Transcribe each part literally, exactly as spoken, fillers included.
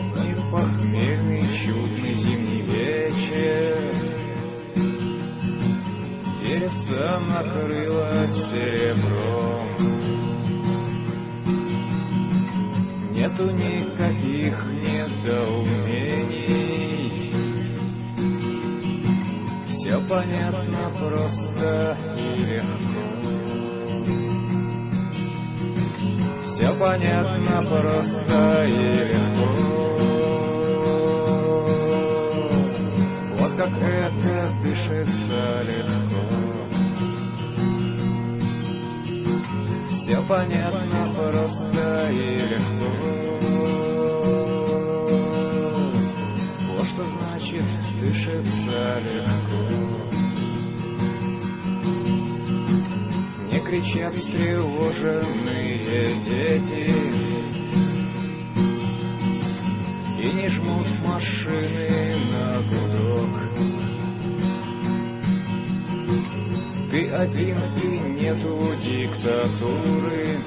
этот не похмельный чудный зимний вечер деревца накрыло серебром. Нету никаких недоумений, все понятно просто и легко. Все понятно просто и легко. Вот как это дышится легко. Все понятно просто и легко. Вот что значит дышится легко. Не кричат встревоженные дети и не жмут машины на гудок. Ты один и нету диктатуры.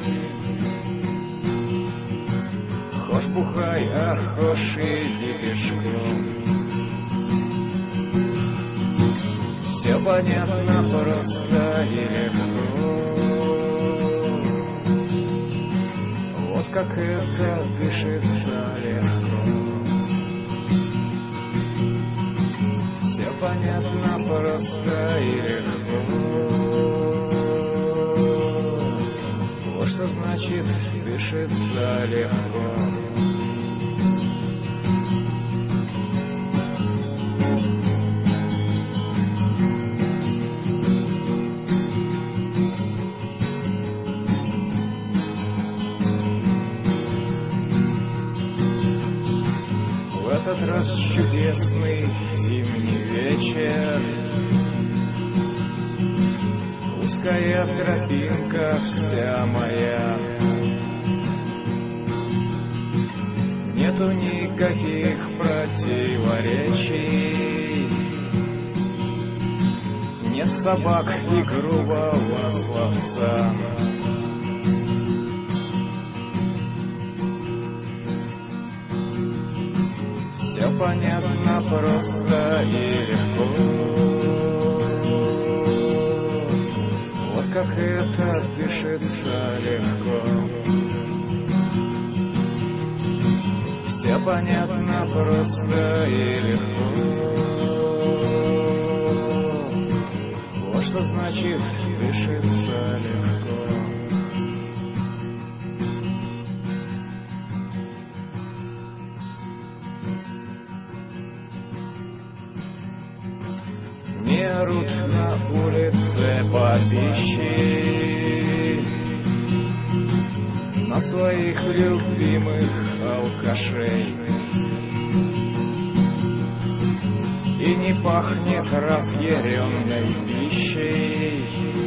Хошь бухай, а хошь иди пешком. Все понятно просто и легко. Вот как это дышится легко. Все понятно просто и легко. Вот что значит дышится легко. В этот раз чудесный зимний вечер, узкая тропинка вся моя. Нету никаких противоречий, нет собак и грубого словца. Все понятно просто и легко. Вот как это дышится легко. Все понятно просто и легко. Вот что значит дышится легко. Не орут на улице бабищи на своих любимых алкашей. И не пахнет разъяренной пищей.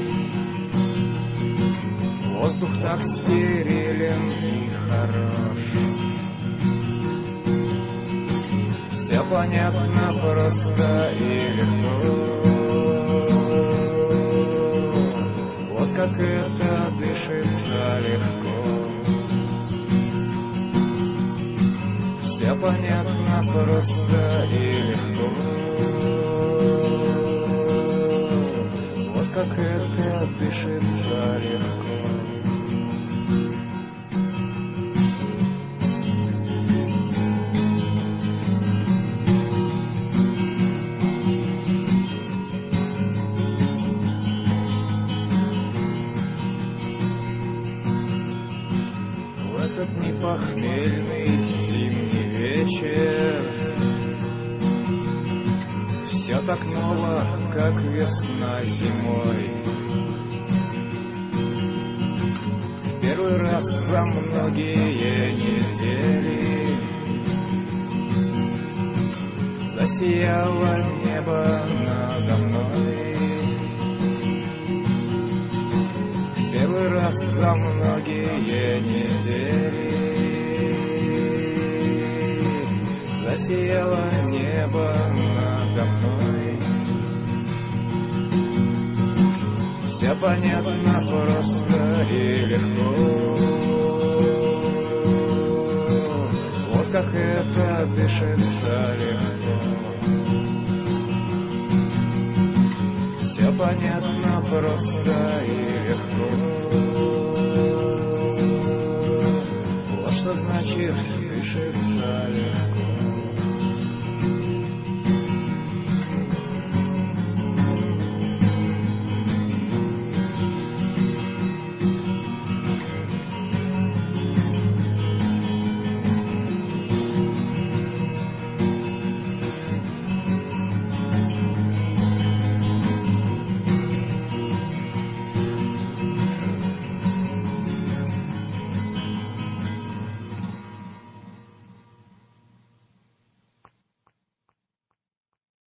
Воздух так стерилен и хорош. Все понятно просто и легко. Вот как это дышится легко. Все понятно просто и легко. Вот как это дышится легко. Этот непохмельный зимний вечер все так ново, как весна зимой. Первый раз за многие недели засияло небо надо мной. Первый раз за многие недели засияло небо надо мной. Все понятно просто и легко. Вот как это дышится легко. Все понятно просто и легко. Вот что значит дышится